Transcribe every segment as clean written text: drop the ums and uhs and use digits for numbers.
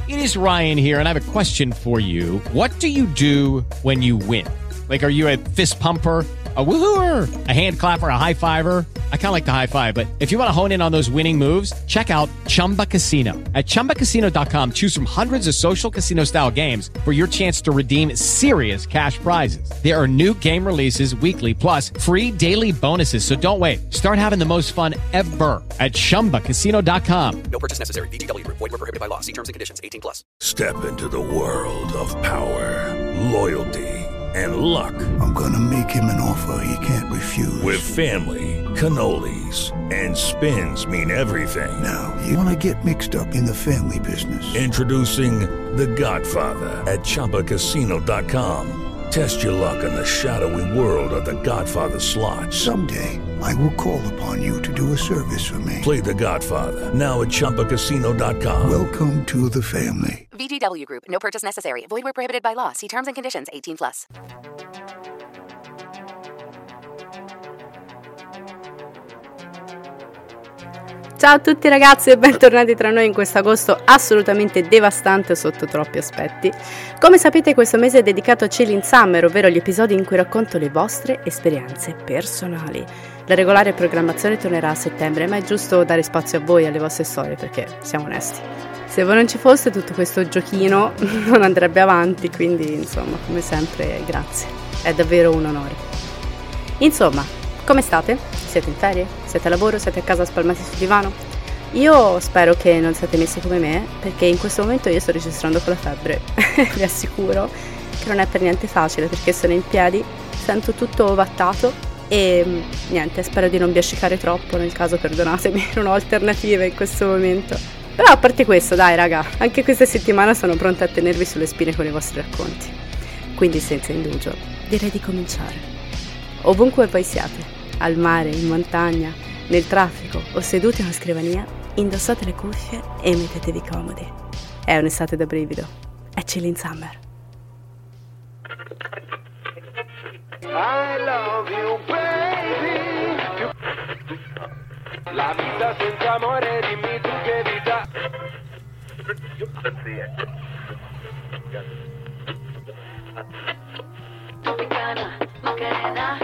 It is Ryan here, and I have a question for you. What do you do when you win? Like, are you a fist pumper, a woohooer, a hand clapper, a high fiver? I kind of like the high five, but if you want to hone in on those winning moves, check out Chumba Casino. At ChumbaCasino.com, choose from hundreds of social casino style games for your chance to redeem serious cash prizes. There are new game releases weekly, plus free daily bonuses. So don't wait. Start having the most fun ever at ChumbaCasino.com. No purchase necessary. VGW Group. Void where prohibited by law. See terms and conditions. 18+. Step into the world of power, loyalty, and luck. I'm gonna make him an offer he can't refuse. With family, cannolis, and spins mean everything. Now, you wanna get mixed up in the family business. Introducing The Godfather at ChumbaCasino.com. Test your luck in the shadowy world of The Godfather slot. Someday, I will call upon you to do a service for me. Play The Godfather, now at ChumbaCasino.com. Welcome to the family. VGW Group. No purchase necessary. Void where prohibited by law. See terms and conditions. 18+. Ciao a tutti ragazzi e bentornati tra noi in questo agosto assolutamente devastante sotto troppi aspetti. Come sapete, questo mese è dedicato a Chilling Summer, ovvero gli episodi in cui racconto le vostre esperienze personali. La regolare programmazione tornerà a settembre, ma è giusto dare spazio a voi e alle vostre storie, perché siamo onesti. Se voi non ci foste, tutto questo giochino non andrebbe avanti, quindi insomma, come sempre, grazie. È davvero un onore. Insomma, come state? Siete in ferie? Siete a lavoro? Siete a casa spalmati sul divano? Io spero che non siate messi come me, perché in questo momento io sto registrando con la febbre. Vi assicuro che non è per niente facile, perché sono in piedi, sento tutto ovattato e niente, spero di non biascicare troppo, nel caso perdonatemi, non ho alternative in questo momento. Però a parte questo, dai raga, anche questa settimana sono pronta a tenervi sulle spine con i vostri racconti. Quindi senza indugio, direi di cominciare. Ovunque voi siate, al mare, in montagna, nel traffico o seduti a una scrivania, indossate le cuffie e mettetevi comodi. È un'estate da brivido. È Chilling Summer. I love you, baby. La vita senza amore, dimmi tu che vita. Tropicana, Macarena.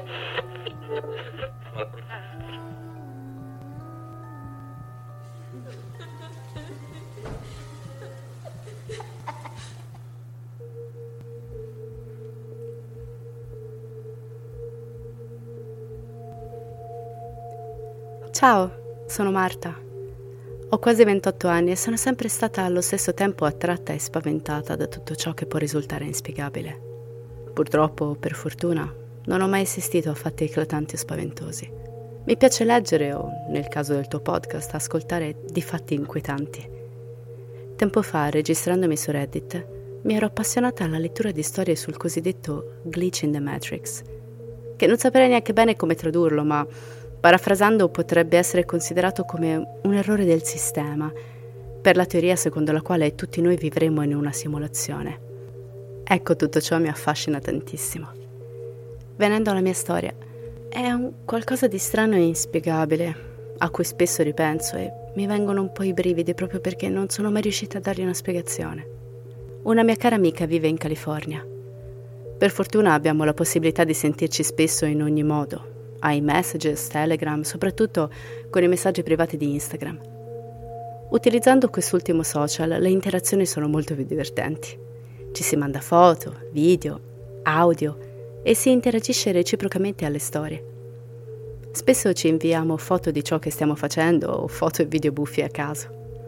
Ciao, sono Marta. Ho quasi 28 anni e sono sempre stata allo stesso tempo attratta e spaventata da tutto ciò che può risultare inspiegabile. Purtroppo, o per fortuna, non ho mai assistito a fatti eclatanti o spaventosi. Mi piace leggere o, nel caso del tuo podcast, ascoltare di fatti inquietanti. Tempo fa, registrandomi su Reddit, mi ero appassionata alla lettura di storie sul cosiddetto glitch in the Matrix, che non saprei neanche bene come tradurlo, ma parafrasando potrebbe essere considerato come un errore del sistema, per la teoria secondo la quale tutti noi vivremmo in una simulazione. Ecco, tutto ciò mi affascina tantissimo. Venendo alla mia storia, è un qualcosa di strano e inspiegabile, a cui spesso ripenso e mi vengono un po' i brividi proprio perché non sono mai riuscita a dargli una spiegazione. Una mia cara amica vive in California. Per fortuna abbiamo la possibilità di sentirci spesso in ogni modo, iMessages, Telegram, soprattutto con i messaggi privati di Instagram. Utilizzando quest'ultimo social, le interazioni sono molto più divertenti. Ci si manda foto, video, audio e si interagisce reciprocamente alle storie. Spesso ci inviamo foto di ciò che stiamo facendo o foto e video buffi a caso.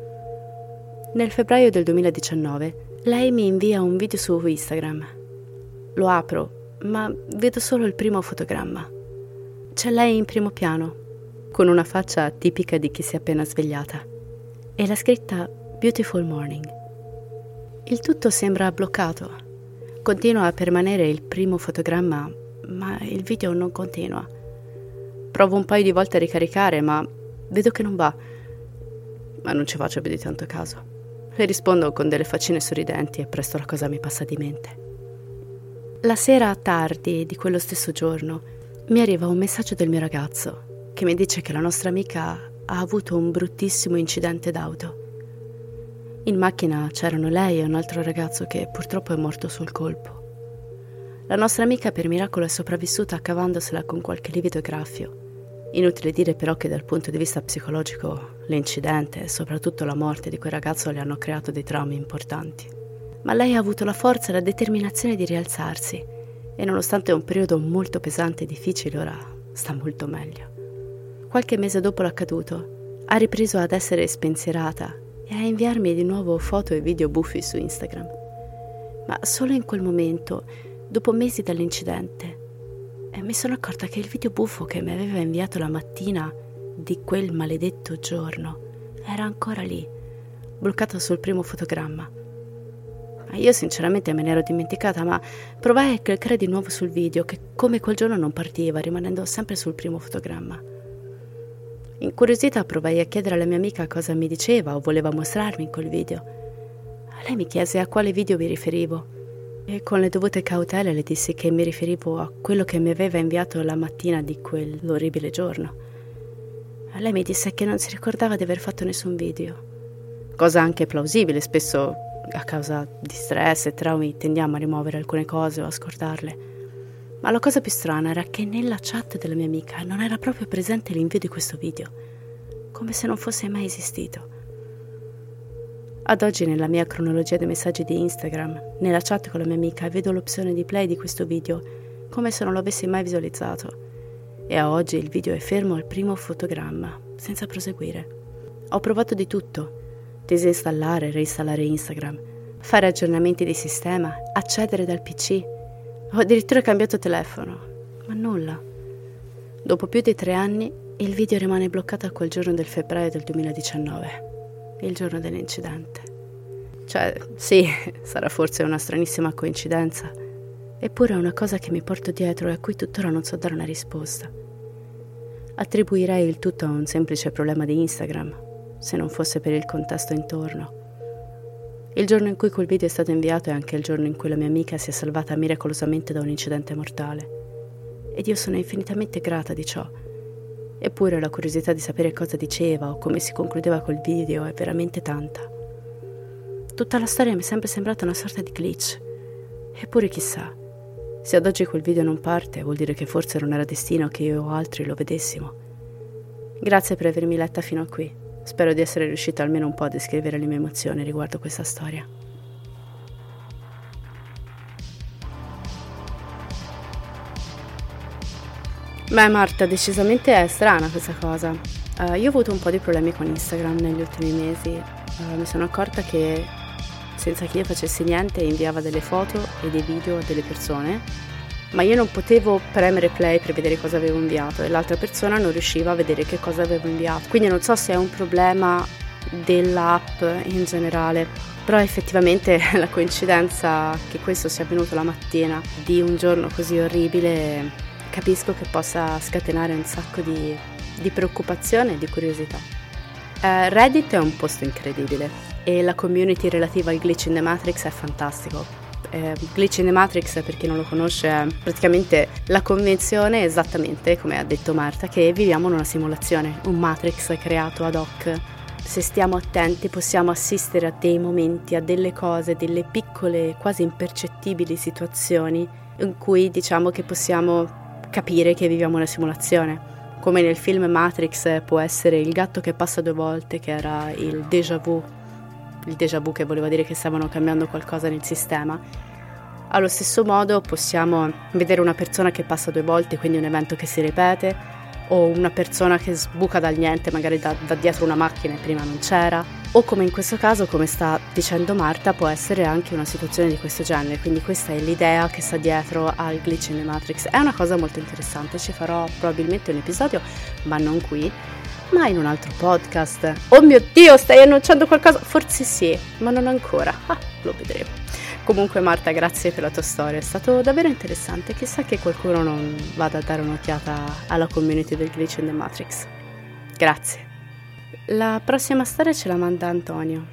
Nel febbraio del 2019 lei mi invia un video su Instagram. Lo apro, ma vedo solo il primo fotogramma. C'è lei in primo piano, con una faccia tipica di chi si è appena svegliata, e la scritta Beautiful Morning. Il tutto sembra bloccato. Continua a permanere il primo fotogramma, ma il video non continua. Provo un paio di volte a ricaricare, ma vedo che non va. Ma non ci faccio più di tanto caso. Le rispondo con delle faccine sorridenti e presto la cosa mi passa di mente. La sera tardi di quello stesso giorno mi arriva un messaggio del mio ragazzo che mi dice che la nostra amica ha avuto un bruttissimo incidente d'auto. In macchina c'erano lei e un altro ragazzo che purtroppo è morto sul colpo. La nostra amica per miracolo è sopravvissuta cavandosela con qualche livido e graffio. Inutile dire però che dal punto di vista psicologico l'incidente e soprattutto la morte di quel ragazzo le hanno creato dei traumi importanti. Ma lei ha avuto la forza e la determinazione di rialzarsi e nonostante un periodo molto pesante e difficile ora sta molto meglio. Qualche mese dopo l'accaduto ha ripreso ad essere spensierata e a inviarmi di nuovo foto e video buffi su Instagram. Ma solo in quel momento, dopo mesi dall'incidente, mi sono accorta che il video buffo che mi aveva inviato la mattina di quel maledetto giorno era ancora lì, bloccato sul primo fotogramma. Io sinceramente me ne ero dimenticata, ma provai a cliccare di nuovo sul video che come quel giorno non partiva, rimanendo sempre sul primo fotogramma. Incuriosita provai a chiedere alla mia amica cosa mi diceva o voleva mostrarmi in quel video. Lei mi chiese a quale video mi riferivo e con le dovute cautele le dissi che mi riferivo a quello che mi aveva inviato la mattina di quell'orribile giorno. Lei mi disse che non si ricordava di aver fatto nessun video, cosa anche plausibile. Spesso a causa di stress e traumi tendiamo a rimuovere alcune cose o a scordarle. Ma la cosa più strana era che nella chat della mia amica non era proprio presente l'invio di questo video, come se non fosse mai esistito. Ad oggi nella mia cronologia dei messaggi di Instagram, nella chat con la mia amica, vedo l'opzione di play di questo video come se non lo avessi mai visualizzato. E a oggi il video è fermo al primo fotogramma, senza proseguire. Ho provato di tutto: disinstallare e reinstallare Instagram, fare aggiornamenti di sistema, accedere dal PC. Ho addirittura cambiato telefono, ma nulla. Dopo più di 3 anni, il video rimane bloccato a quel giorno del febbraio del 2019, il giorno dell'incidente. Cioè, sì, sarà forse una stranissima coincidenza, eppure è una cosa che mi porto dietro e a cui tuttora non so dare una risposta. Attribuirei il tutto a un semplice problema di Instagram, se non fosse per il contesto intorno. Il giorno in cui quel video è stato inviato è anche il giorno in cui la mia amica si è salvata miracolosamente da un incidente mortale. Ed io sono infinitamente grata di ciò. Eppure la curiosità di sapere cosa diceva o come si concludeva quel video è veramente tanta. Tutta la storia mi è sempre sembrata una sorta di glitch. Eppure chissà, se ad oggi quel video non parte vuol dire che forse non era destino che io o altri lo vedessimo. Grazie per avermi letta fino a qui. Spero di essere riuscita almeno un po' a descrivere le mie emozioni riguardo questa storia. Beh Marta, decisamente è strana questa cosa. Io ho avuto un po' di problemi con Instagram negli ultimi mesi. Mi sono accorta che senza che io facessi niente inviava delle foto e dei video a delle persone, ma io non potevo premere play per vedere cosa avevo inviato e l'altra persona non riusciva a vedere che cosa avevo inviato. Quindi non so se è un problema dell'app in generale, però effettivamente la coincidenza che questo sia avvenuto la mattina di un giorno così orribile, capisco che possa scatenare un sacco di preoccupazione e di curiosità. Reddit è un posto incredibile e la community relativa al Glitch in the Matrix è fantastico. Glitch in the Matrix, per chi non lo conosce, è praticamente la convenzione, esattamente come ha detto Marta, che viviamo in una simulazione, un Matrix creato ad hoc. Se stiamo attenti possiamo assistere a dei momenti, a delle cose, delle piccole, quasi impercettibili situazioni in cui diciamo che possiamo capire che viviamo una simulazione. Come nel film Matrix può essere il gatto che passa 2 volte, che era il déjà vu che voleva dire che stavano cambiando qualcosa nel sistema. Allo stesso modo possiamo vedere una persona che passa 2 volte, quindi un evento che si ripete, o una persona che sbuca dal niente, magari da dietro una macchina e prima non c'era, o come in questo caso, come sta dicendo Marta, può essere anche una situazione di questo genere. Quindi questa è l'idea che sta dietro al Glitch in the Matrix. È una cosa molto interessante, ci farò probabilmente un episodio, ma non qui, ma in un altro podcast. Oh mio Dio, stai annunciando qualcosa? Forse sì, ma non ancora. Lo vedremo. Comunque Marta, grazie per la tua storia, è stato davvero interessante. Chissà che qualcuno non vada a dare un'occhiata alla community del Glitch in the Matrix. Grazie. La prossima storia ce la manda Antonio.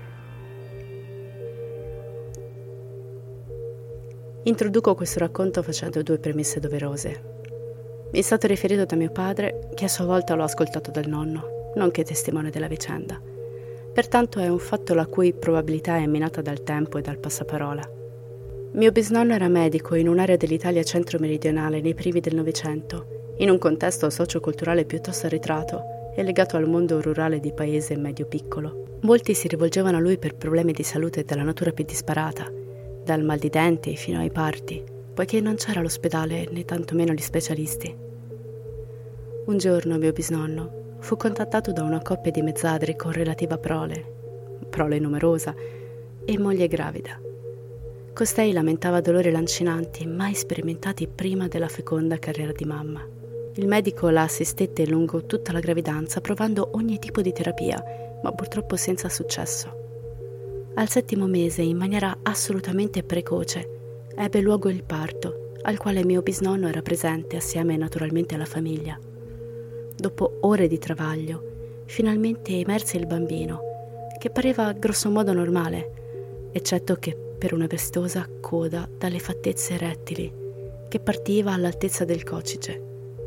Introduco questo racconto facendo 2 premesse doverose. Mi è stato riferito da mio padre, che a sua volta l'ho ascoltato dal nonno, nonché testimone della vicenda. Pertanto è un fatto la cui probabilità è minata dal tempo e dal passaparola. Mio bisnonno era medico in un'area dell'Italia centro-meridionale nei primi del Novecento, in un contesto socio-culturale piuttosto arretrato e legato al mondo rurale di paese medio-piccolo. Molti si rivolgevano a lui per problemi di salute della natura più disparata, dal mal di denti fino ai parti, poiché non c'era l'ospedale né tantomeno gli specialisti. Un giorno mio bisnonno fu contattato da una coppia di mezzadri con relativa prole numerosa e moglie gravida. Costei lamentava dolori lancinanti mai sperimentati prima della feconda carriera di mamma. Il medico la assistette lungo tutta la gravidanza provando ogni tipo di terapia, ma purtroppo senza successo. Al 7° mese, in maniera assolutamente precoce, ebbe luogo il parto, al quale mio bisnonno era presente assieme naturalmente alla famiglia. Dopo ore di travaglio, finalmente emerse il bambino, che pareva grossomodo normale, eccetto che per una vistosa coda dalle fattezze rettili, che partiva all'altezza del coccige.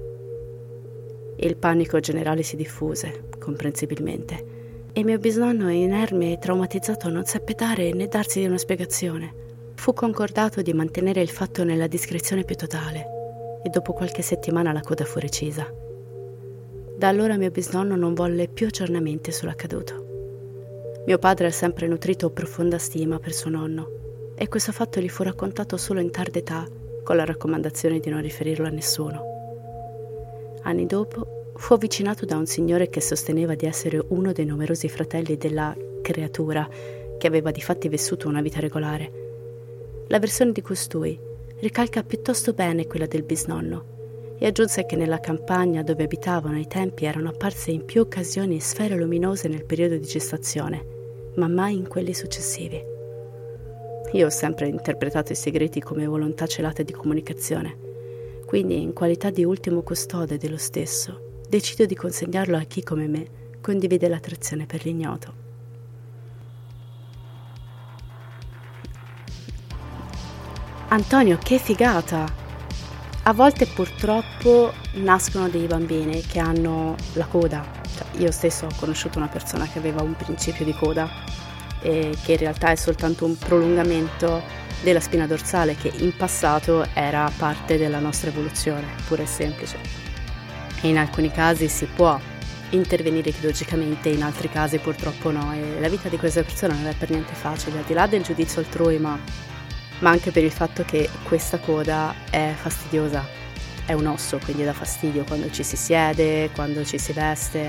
Il panico generale si diffuse, comprensibilmente, e mio bisnonno, inerme e traumatizzato, non seppe dare né darsi di una spiegazione. Fu concordato di mantenere il fatto nella discrezione più totale, e dopo qualche settimana la coda fu recisa. Da allora mio bisnonno non volle più aggiornamenti sull'accaduto. Mio padre ha sempre nutrito profonda stima per suo nonno, e questo fatto gli fu raccontato solo in tarda età, con la raccomandazione di non riferirlo a nessuno. Anni dopo fu avvicinato da un signore che sosteneva di essere uno dei numerosi fratelli della creatura che aveva difatti vissuto una vita regolare. La versione di costui ricalca piuttosto bene quella del bisnonno e aggiunse che nella campagna dove abitavano ai tempi erano apparse in più occasioni sfere luminose nel periodo di gestazione, ma mai in quelli successivi. Io ho sempre interpretato i segreti come volontà celate di comunicazione, quindi in qualità di ultimo custode dello stesso decido di consegnarlo a chi come me condivide l'attrazione per l'ignoto. Antonio, che figata! A volte purtroppo nascono dei bambini che hanno la coda. Io stesso ho conosciuto una persona che aveva un principio di coda e che in realtà è soltanto un prolungamento della spina dorsale che in passato era parte della nostra evoluzione, pura e semplice. E in alcuni casi si può intervenire chirurgicamente, in altri casi purtroppo no, e la vita di questa persona non è per niente facile, al di là del giudizio altrui, ma anche per il fatto che questa coda è fastidiosa, è un osso, quindi dà fastidio quando ci si siede, quando ci si veste,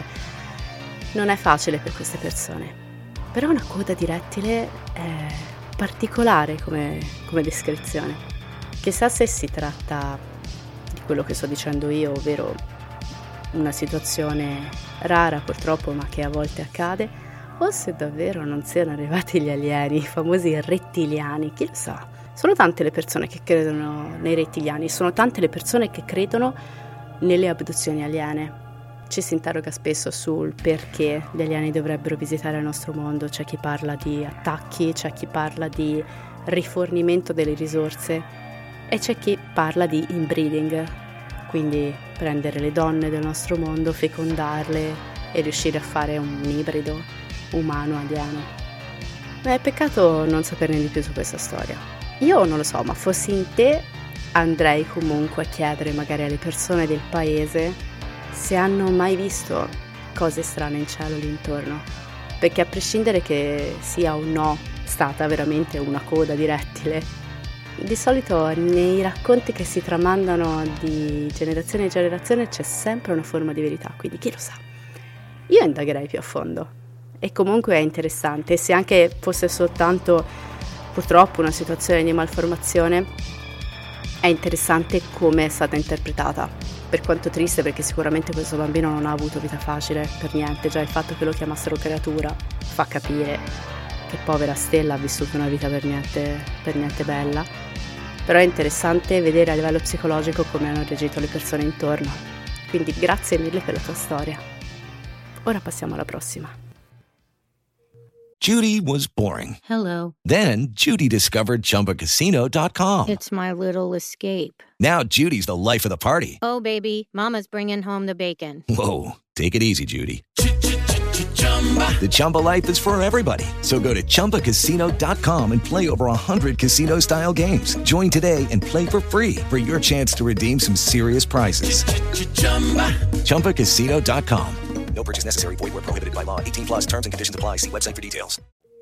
non è facile per queste persone. Però una coda di rettile è particolare come descrizione. Chissà se si tratta di quello che sto dicendo io, ovvero una situazione rara purtroppo, ma che a volte accade, o se davvero non siano arrivati gli alieni, i famosi rettiliani, chi lo sa. Sono tante le persone che credono nei rettiliani, sono tante le persone che credono nelle abduzioni aliene. Ci si interroga spesso sul perché gli alieni dovrebbero visitare il nostro mondo, c'è chi parla di attacchi, c'è chi parla di rifornimento delle risorse e c'è chi parla di inbreeding, quindi prendere le donne del nostro mondo, fecondarle e riuscire a fare un ibrido umano-alieno. Ma è peccato non saperne di più su questa storia. Io non lo so, ma fossi in te andrei comunque a chiedere magari alle persone del paese se hanno mai visto cose strane in cielo lì intorno, perché a prescindere che sia o no stata veramente una coda di rettile, di solito nei racconti che si tramandano di generazione in generazione c'è sempre una forma di verità, quindi chi lo sa. Io indagherei più a fondo e comunque è interessante, se anche fosse soltanto purtroppo una situazione di malformazione, è interessante come è stata interpretata, per quanto triste, perché sicuramente questo bambino non ha avuto vita facile per niente. Già il fatto che lo chiamassero creatura fa capire che povera Stella ha vissuto una vita per niente bella, però è interessante vedere a livello psicologico come hanno reagito le persone intorno, quindi grazie mille per la tua storia. Ora passiamo alla prossima. Judy was boring. Hello. Then Judy discovered ChumbaCasino.com. It's my little escape. Now Judy's the life of the party. Oh, baby, mama's bringing home the bacon. Whoa, take it easy, Judy. The Chumba life is for everybody. So go to ChumbaCasino.com and play over 100 casino-style games. Join today and play for free for your chance to redeem some serious prizes. ChumbaCasino.com. No purchase necessary. Void where prohibited by law. 18 plus terms and conditions apply. See website for details.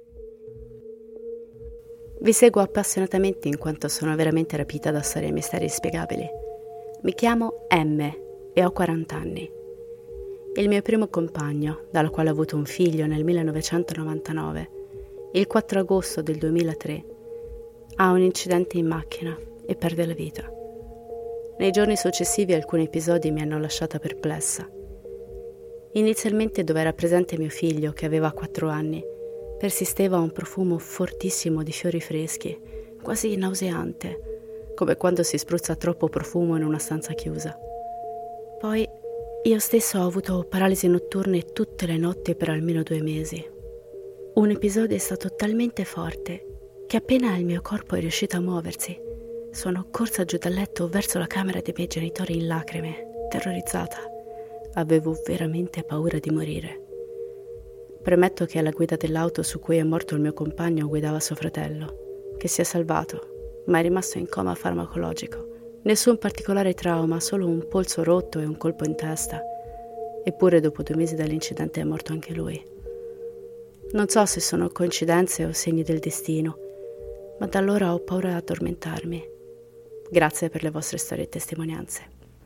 Vi seguo appassionatamente in quanto sono veramente rapita da storie e misteri inspiegabili. Mi chiamo M e ho 40 anni. Il mio primo compagno, dalla quale ho avuto un figlio nel 1999, il 4 agosto del 2003, ha un incidente in macchina e perde la vita. Nei giorni successivi alcuni episodi mi hanno lasciata perplessa. Inizialmente, dove era presente mio figlio, che aveva 4 anni, persisteva un profumo fortissimo di fiori freschi, quasi nauseante, come quando si spruzza troppo profumo in una stanza chiusa. Poi io stesso ho avuto paralisi notturne tutte le notti per almeno 2 mesi. Un episodio è stato talmente forte che appena il mio corpo è riuscito a muoversi, sono corsa giù dal letto verso la camera dei miei genitori in lacrime, terrorizzata. Avevo veramente paura di morire. Premetto che alla guida dell'auto su cui è morto il mio compagno guidava suo fratello, che si è salvato, ma è rimasto in coma farmacologico. Nessun particolare trauma, solo un polso rotto e un colpo in testa. Eppure dopo 2 mesi dall'incidente è morto anche lui. Non so se sono coincidenze o segni del destino, ma da allora ho paura di addormentarmi. Grazie per le vostre storie e testimonianze.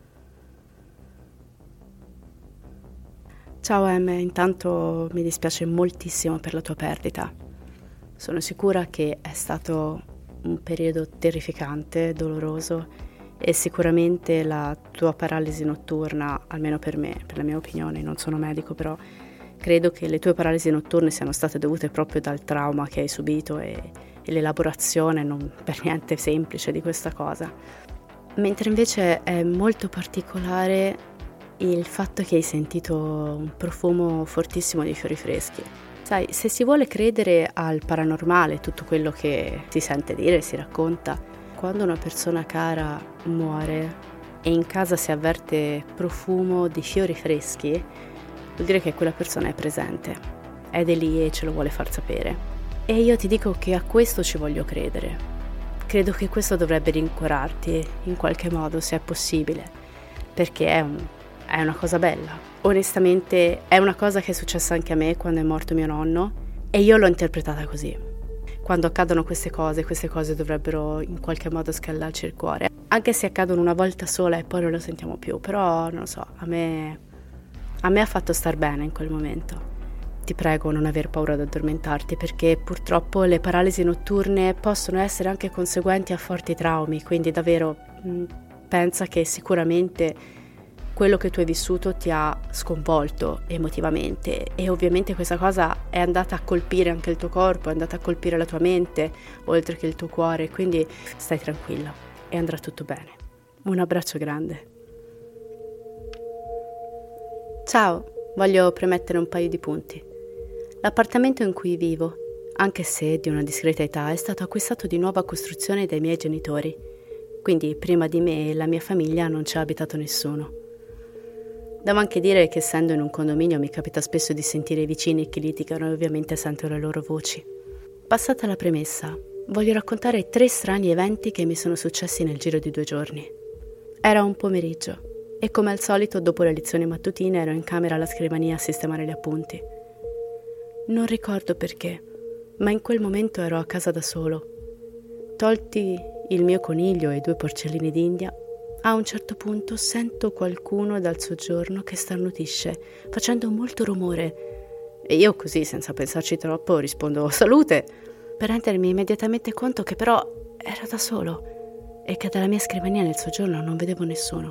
Ciao M, intanto mi dispiace moltissimo per la tua perdita. Sono sicura che è stato un periodo terrificante, doloroso, e sicuramente la tua paralisi notturna, almeno per me, per la mia opinione, non sono medico, però credo che le tue paralisi notturne siano state dovute proprio dal trauma che hai subito e l'elaborazione non per niente semplice di questa cosa. Mentre invece è molto particolare il fatto che hai sentito un profumo fortissimo di fiori freschi. Sai, se si vuole credere al paranormale, tutto quello che si sente dire, si racconta, quando una persona cara muore e in casa si avverte profumo di fiori freschi, vuol dire che quella persona è presente, ed è lì e ce lo vuole far sapere. E io ti dico che a questo ci voglio credere. Credo che questo dovrebbe rincuorarti in qualche modo, se è possibile, perché è una cosa bella. Onestamente è una cosa che è successa anche a me quando è morto mio nonno e io l'ho interpretata così. Quando accadono queste cose dovrebbero in qualche modo scaldarci il cuore. Anche se accadono una volta sola e poi non lo sentiamo più, però non lo so, a me ha fatto star bene in quel momento. Ti prego, non aver paura ad addormentarti, perché purtroppo le paralisi notturne possono essere anche conseguenti a forti traumi, quindi davvero pensa che sicuramente quello che tu hai vissuto ti ha sconvolto emotivamente e ovviamente questa cosa è andata a colpire anche il tuo corpo, è andata a colpire la tua mente, oltre che il tuo cuore, quindi stai tranquilla e andrà tutto bene. Un abbraccio grande. Ciao, voglio premettere un paio di punti. L'appartamento in cui vivo, anche se di una discreta età, è stato acquistato di nuova costruzione dai miei genitori, quindi prima di me e la mia famiglia non ci ha abitato nessuno. Devo anche dire che essendo in un condominio mi capita spesso di sentire i vicini che litigano e ovviamente sento le loro voci. Passata la premessa, voglio raccontare 3 strani eventi che mi sono successi nel giro di 2 giorni. Era un pomeriggio e come al solito dopo le lezioni mattutine ero in camera alla scrivania a sistemare gli appunti. Non ricordo perché, ma in quel momento ero a casa da solo. Tolti il mio coniglio e 2 porcellini d'India, a un certo punto sento qualcuno dal soggiorno che starnutisce, facendo molto rumore. E io così, senza pensarci troppo, rispondo «Salute!», per rendermi immediatamente conto che però ero da solo e che dalla mia scrivania nel soggiorno non vedevo nessuno.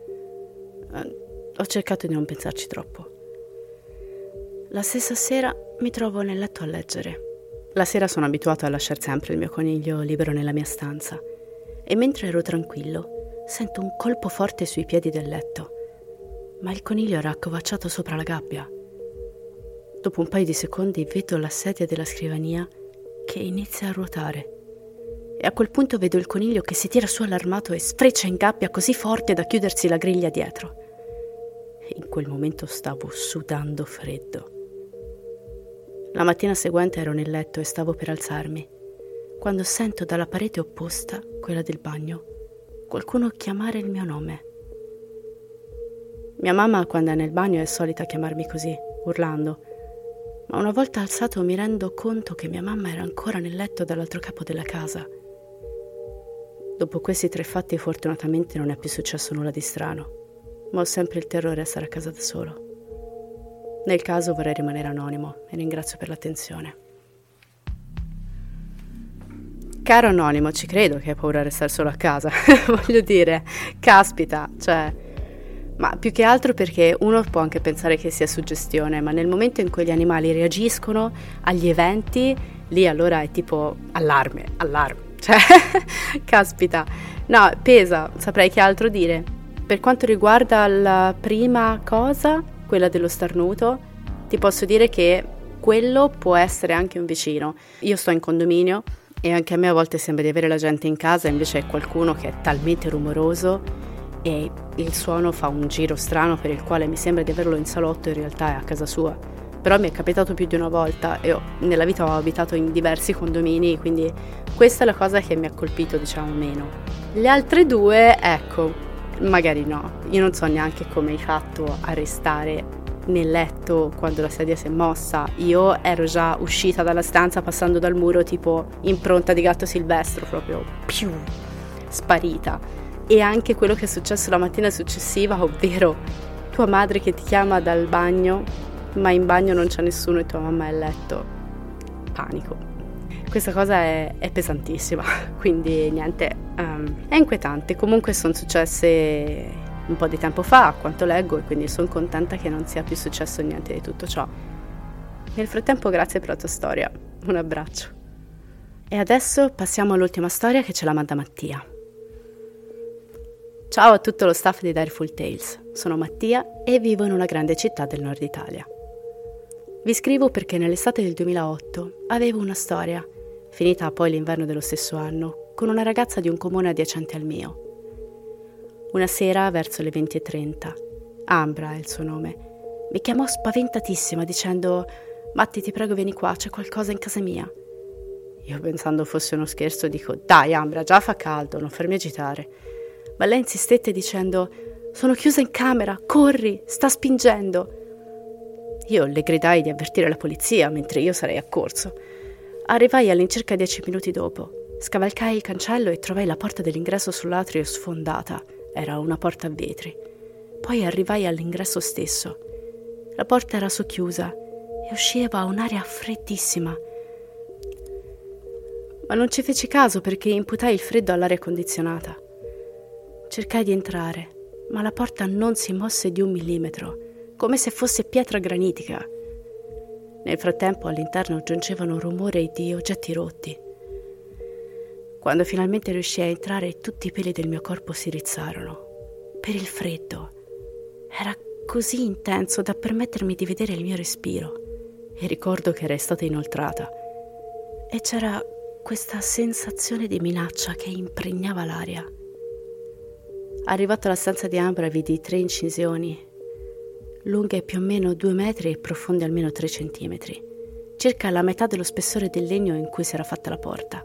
Ho cercato di non pensarci troppo. La stessa sera mi trovo nel letto a leggere. La sera sono abituato a lasciare sempre il mio coniglio libero nella mia stanza e mentre ero tranquillo sento un colpo forte sui piedi del letto, ma il coniglio era accovacciato sopra la gabbia. Dopo un paio di secondi vedo la sedia della scrivania che inizia a ruotare e a quel punto vedo il coniglio che si tira su allarmato e sfreccia in gabbia così forte da chiudersi la griglia dietro. In quel momento stavo sudando freddo. La mattina seguente ero nel letto e stavo per alzarmi, quando sento dalla parete opposta, quella del bagno, qualcuno chiamare il mio nome. Mia mamma, quando è nel bagno, è solita chiamarmi così, urlando, ma una volta alzato mi rendo conto che mia mamma era ancora nel letto dall'altro capo della casa. Dopo questi 3 fatti fortunatamente non è più successo nulla di strano, ma ho sempre il terrore a stare a casa da solo. Nel caso vorrei rimanere anonimo e ringrazio per l'attenzione. Caro anonimo, ci credo che hai paura di restare solo a casa. Voglio dire, caspita, cioè... Ma più che altro perché uno può anche pensare che sia suggestione, ma nel momento in cui gli animali reagiscono agli eventi, lì allora è tipo allarme, cioè, caspita. No, pesa, saprei che altro dire. Per quanto riguarda la prima cosa, quella dello starnuto, ti posso dire che quello può essere anche un vicino. Io sto in condominio e anche a me a volte sembra di avere la gente in casa, invece è qualcuno che è talmente rumoroso e il suono fa un giro strano per il quale mi sembra di averlo in salotto, in realtà è a casa sua. Però mi è capitato più di una volta e nella vita ho abitato in diversi condomini, quindi questa è la cosa che mi ha colpito, diciamo, meno. Le altre 2, ecco, magari no. Io non so neanche come hai fatto a restare nel letto quando la sedia si è mossa. Io ero già uscita dalla stanza passando dal muro tipo impronta di gatto silvestro, proprio più sparita. E anche quello che è successo la mattina successiva, ovvero tua madre che ti chiama dal bagno, ma in bagno non c'è nessuno e tua mamma è a letto. Panico. Questa cosa è pesantissima, quindi niente, è inquietante. Comunque sono successe un po' di tempo fa, a quanto leggo, e quindi sono contenta che non sia più successo niente di tutto ciò. Nel frattempo grazie per la tua storia, un abbraccio. E adesso passiamo all'ultima storia che ce la manda Mattia. Ciao a tutto lo staff di Direful Tales, sono Mattia e vivo in una grande città del nord Italia. Vi scrivo perché nell'estate del 2008 avevo una storia, finita poi l'inverno dello stesso anno, con una ragazza di un comune adiacente al mio. Una sera, verso le 20:30, Ambra è il suo nome, mi chiamò spaventatissima dicendo «Matti, ti prego, vieni qua, c'è qualcosa in casa mia». Io, pensando fosse uno scherzo, dico «Dai Ambra, già fa caldo, non farmi agitare». Ma lei insistette dicendo «Sono chiusa in camera, corri, sta spingendo». Io le gridai di avvertire la polizia mentre io sarei accorso. Arrivai all'incirca 10 minuti dopo, scavalcai il cancello e trovai la porta dell'ingresso sull'atrio sfondata. Era una porta a vetri. Poi arrivai all'ingresso stesso. La porta era socchiusa e usciva un'aria freddissima. Ma non ci feci caso perché imputai il freddo all'aria condizionata. Cercai di entrare, ma la porta non si mosse di 1 millimetro, come se fosse pietra granitica. Nel frattempo all'interno giungevano rumori di oggetti rotti. Quando finalmente riuscii a entrare, tutti i peli del mio corpo si rizzarono. Per il freddo. Era così intenso da permettermi di vedere il mio respiro. E ricordo che era stata inoltrata. E c'era questa sensazione di minaccia che impregnava l'aria. Arrivato alla stanza di Ambra vidi 3 incisioni, lunghe più o meno 2 metri e profonde almeno 3 centimetri, circa la metà dello spessore del legno in cui si era fatta la porta.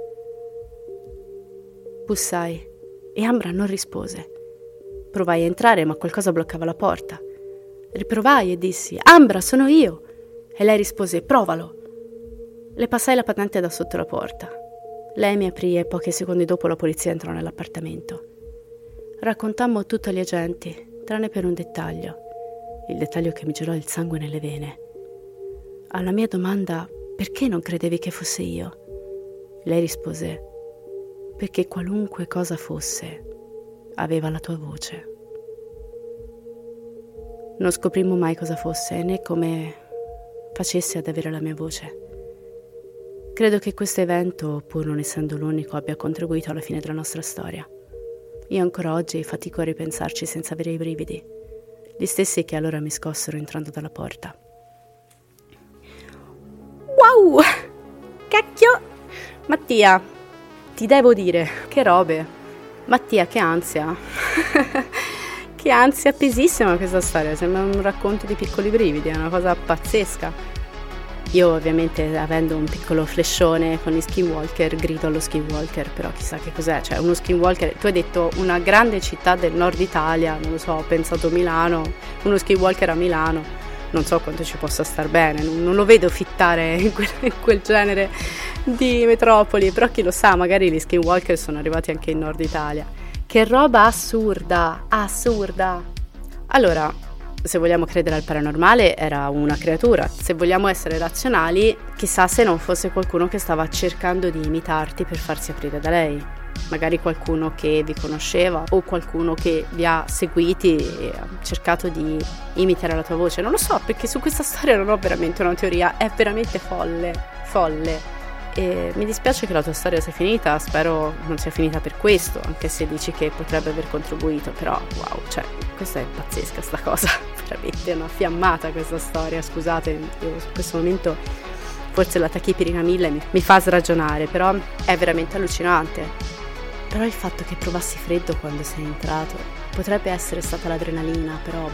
Bussai e Ambra non rispose. Provai a entrare, ma qualcosa bloccava la porta. Riprovai e dissi «Ambra, sono io!» e lei rispose «Provalo!». Le passai la patente da sotto la porta. Lei mi aprì e pochi secondi dopo la polizia entrò nell'appartamento. Raccontammo tutto agli agenti, tranne per un dettaglio, il dettaglio che mi gelò il sangue nelle vene. Alla mia domanda «Perché non credevi che fosse io?», lei rispose «Perché qualunque cosa fosse, aveva la tua voce». Non scoprimmo mai cosa fosse, né come facesse ad avere la mia voce. Credo che questo evento, pur non essendo l'unico, abbia contribuito alla fine della nostra storia. Io ancora oggi fatico a ripensarci senza avere i brividi, gli stessi che allora mi scossero entrando dalla porta. Wow! Cacchio! Mattia, ti devo dire, che robe! Mattia, che ansia! Che ansia pesissima questa storia, sembra un racconto di piccoli brividi, è una cosa pazzesca. Io ovviamente, avendo un piccolo flashone con gli skinwalker, grido allo skinwalker, però chissà che cos'è, cioè uno skinwalker, tu hai detto una grande città del nord Italia, non lo so, ho pensato Milano, uno skinwalker a Milano, non so quanto ci possa star bene, non lo vedo fittare in quel genere di metropoli, però chi lo sa, magari gli skinwalker sono arrivati anche in nord Italia. Che roba assurda, assurda! Allora, se vogliamo credere al paranormale, era una creatura. Se vogliamo essere razionali, chissà se non fosse qualcuno che stava cercando di imitarti per farsi aprire da lei. Magari qualcuno che vi conosceva o qualcuno che vi ha seguiti e ha cercato di imitare la tua voce. Non lo so, perché su questa storia non ho veramente una teoria, è veramente folle. E mi dispiace che la tua storia sia finita, spero non sia finita per questo, anche se dici che potrebbe aver contribuito, però wow, cioè questa è pazzesca sta cosa, veramente una fiammata questa storia, scusate, io in questo momento forse la tachipirina 1000 mi fa sragionare, però è veramente allucinante. Però il fatto che provassi freddo quando sei entrato, potrebbe essere stata l'adrenalina, però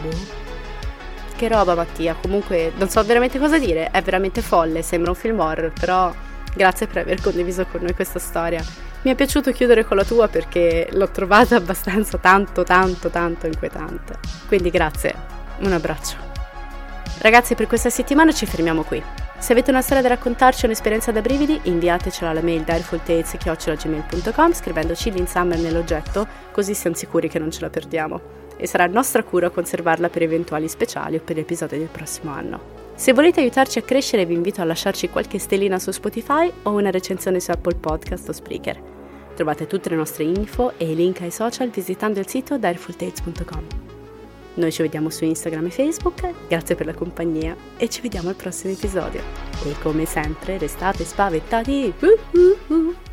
che roba Mattia, comunque non so veramente cosa dire, è veramente folle, sembra un film horror, però grazie per aver condiviso con noi questa storia. Mi è piaciuto chiudere con la tua perché l'ho trovata abbastanza tanto inquietante. Quindi grazie, un abbraccio. Ragazzi, per questa settimana ci fermiamo qui. Se avete una storia da raccontarci o un'esperienza da brividi, inviatecela alla mail direfultales@gmail.com scrivendoci Lynn Summer nell'oggetto, così siamo sicuri che non ce la perdiamo. E sarà nostra cura conservarla per eventuali speciali o per gli episodi del prossimo anno. Se volete aiutarci a crescere vi invito a lasciarci qualche stellina su Spotify o una recensione su Apple Podcast o Spreaker. Trovate tutte le nostre info e i link ai social visitando il sito direfultales.com. Noi ci vediamo su Instagram e Facebook, grazie per la compagnia e ci vediamo al prossimo episodio. E come sempre restate spaventati!